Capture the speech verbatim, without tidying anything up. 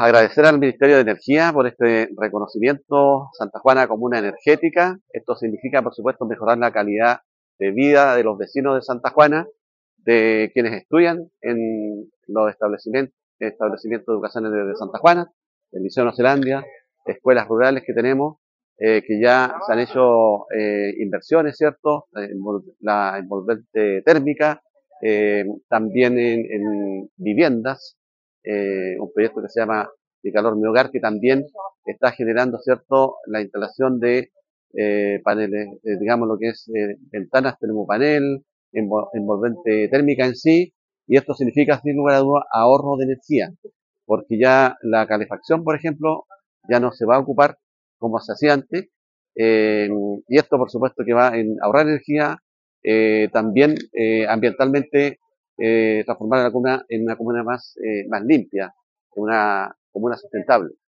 agradecer al Ministerio de Energía por este reconocimiento Santa Juana Comuna Energética. Esto significa, por supuesto, mejorar la calidad de vida de los vecinos de Santa Juana, de quienes estudian en los establecimientos, establecimientos educacionales de Santa Juana, el Liceo Nueva Zelandia, escuelas rurales que tenemos, eh, que ya se han hecho eh, inversiones, ¿cierto? La envolvente térmica, eh, también en, en viviendas, eh, un proyecto que se llama Mi Calor Mi Hogar, que también está generando, ¿cierto?, la instalación de eh, paneles, eh, digamos lo que es eh, ventanas termopanel, envolvente térmica en sí, y esto significa, sin lugar a dudas, ahorro de energía, porque ya la calefacción, por ejemplo, ya no se va a ocupar como se hacía antes, eh, y esto, por supuesto, que va en ahorrar energía, eh, también eh, ambientalmente eh, transformar a la comuna en una comuna más, eh, más limpia, en una comuna sustentable.